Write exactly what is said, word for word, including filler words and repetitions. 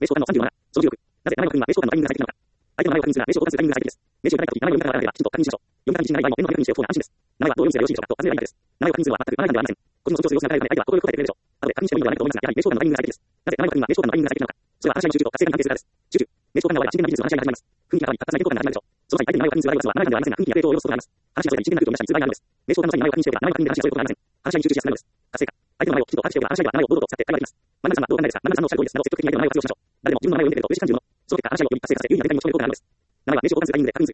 名称間のさんじゅうなな、そのじゅうろく。なぜななよん確認は名称間のタイミングが最適なのか。相手の名前を確認するが名称を関するタイミングが最適です。名称がないとき、ななよんからはきちんと確認しましょう。読み書きに自信がない場合も念のため確認しておく方が安心です。ななはどう読みすればよろしいでしょうかと尋ねればいいのです。ななを確認するのは全くななよんではありません。個人の主張する様子が見られるため相手は心よく答えてくれるでしょう。後で確認してもいいのではないかと思いますが、やはり名称間のタイミングが最適です。なぜななよん確認は名称間のタイミングが最適なのか。それは話し合いの集中と活性化に関係するからです。集中。名称間が終われば真剣な技術の話し合いが始まります。雰囲気が変わり、活発な意見交換が始まるでしょう。その際、相手に名前を確認する場合は、ななよんではありませんが、雰囲気や程度を要素となります。話がそれで一時的な空気を乱したりする場合があるのです。名称間の際に名前を確認しておけば、ななよん確認で話がそういうことがありません。話し合いに集中しやすくなるのです。活性化。相手の名前をきちんと把握しておけば、話し合いは名前を堂々と使って会話できます。マナさんはどうお考えですか。マナさんのおっしゃる通りです。なお積極的に相手の名前を活用しましょう。誰でも自分の名前を読んでくれると嬉しく感じるもの。その結果、話し合いをより活性化させ、有利な相手に持ち込める効果があるのです。名前は名称を関するタイミングで確認する